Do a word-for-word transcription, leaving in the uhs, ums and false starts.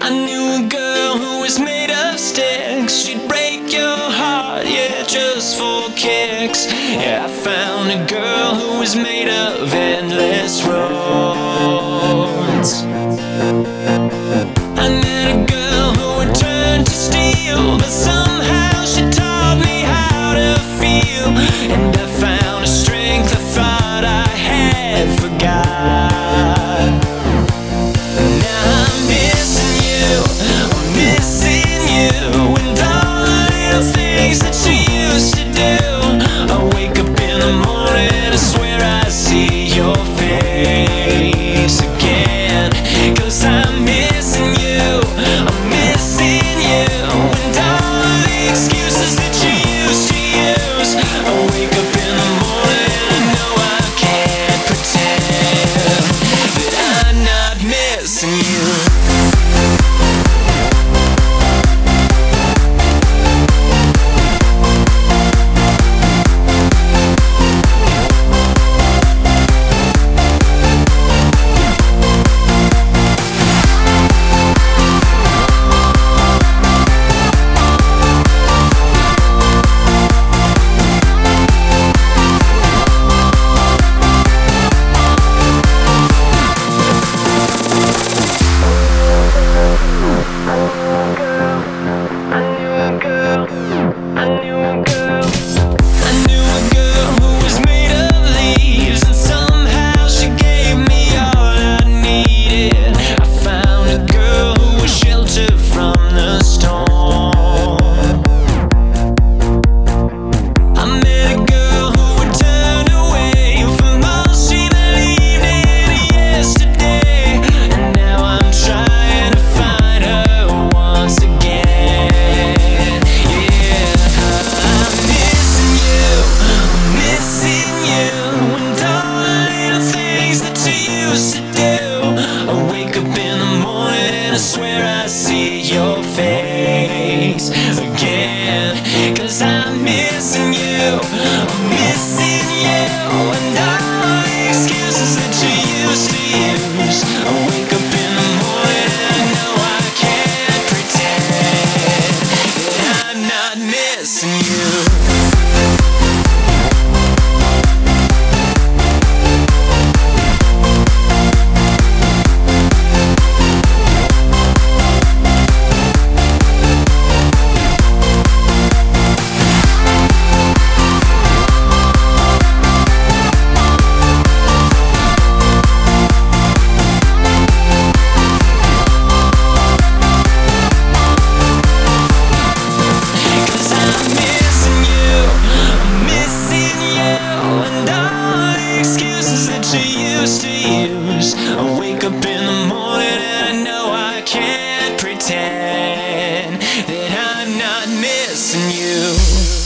I knew a girl who was made of sticks. She'd break your heart, yeah, just for kicks. Yeah, I found a girl who was made of endless roads. I met a girl who would turn to steel, but somehow she taught me how to feel. And I found a strength I thought I had forgot. Now I'm missing you, I'm missing you, and all the little things that you used to do. I wake up in the morning, I swear I see your face again. Cause I'm missing you, I'm missing you, and all the excuses that you used to use. I wake up in the morning, I know I can't pretend that I'm not missing you. I swear I see your face again. Cause I'm missing you, I'm missing you, and all the excuses that you used to use. I wake up in the morning and I know I can't pretend that I'm not missing you. I wake up in the morning and I know I can't pretend that I'm not missing you.